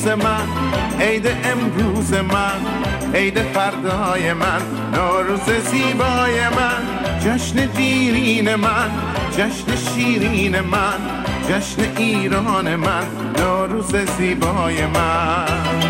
دیروز من، عید امروز من، عید فردای من، نوروز زیبای من، جشن دیرین من، جشن شیرین من، جشن ایران من، نوروز زیبای من.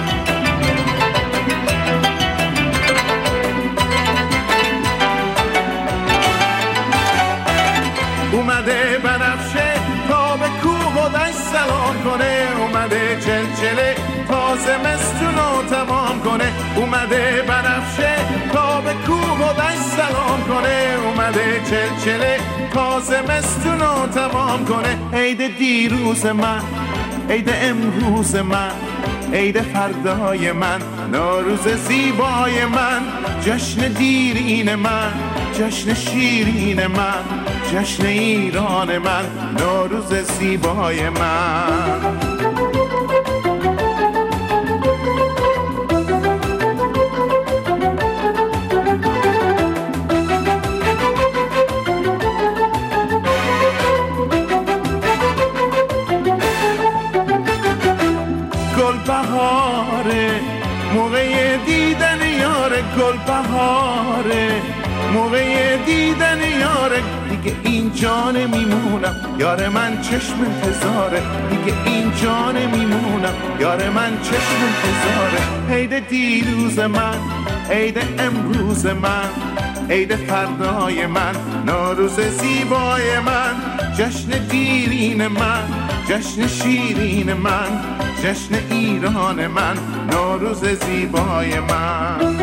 اومده بنفشه تا به کوه و دشت سلام کنه، اومده چلچله تا زمستونو تمام کنه، اومده بنفشه تا به کوه و دشت سلام کنه، اومده چلچله تا زمستونو تمام کنه. عید دیروز من، عید امروز من، عید فردای من، نوروز زیبای من، جشن دیرین من، جشن شیرین من، جشن ایران من، نوروز زیبای من. گل بهاره موقع دیدن یاره، گل بهاره موقع دیدن یاره، دیگه اینجا نمیمونم یار من چشم انتظاره، دیگه اینجا نمیمونم یار من چشم انتظاره. عید دیروز من، عید امروز من، عید فردای من، نوروز زیبای من، جشن دیرین من، جشن شیرین من، جشن ایران من، نوروز زیبای من.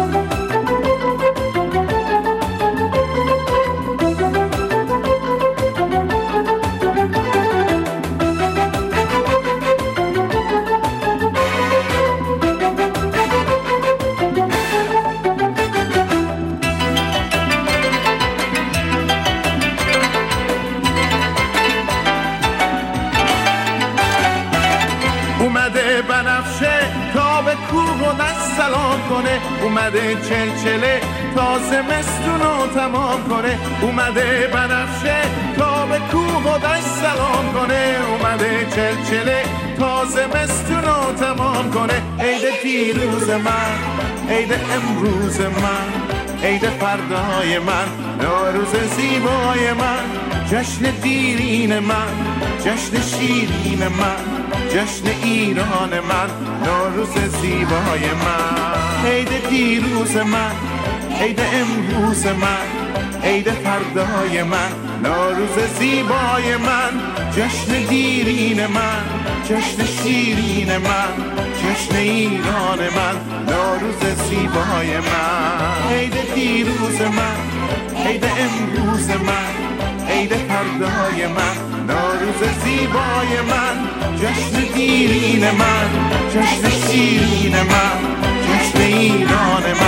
اومده بنفشه تا به کوه و دشت سلام کنه، اومده چلچله تا زمستونو تمام کنه، اومده بنفشه تا به کوه و دشت سلام کنه، اومده چلچله تا زمستونو تمام کنه. عید دیروز من، عید امروز من، عید فردای من، نوروز زیبای من، جشن دیرین من، جشن شیرین من، جشن ایران من، نوروز زیبای من. عید دیروز من، عید امروز من، عید فردای من، نوروز زیبای من، جشن دیرین من، جشن شیرین من، جشن ایران من، نوروز زیبای من. عید دیروز من، عید امروز من، عید فردای من، نوروز زیبای من، جشن دیرین من، جشن شیرین من، جشن ایران من.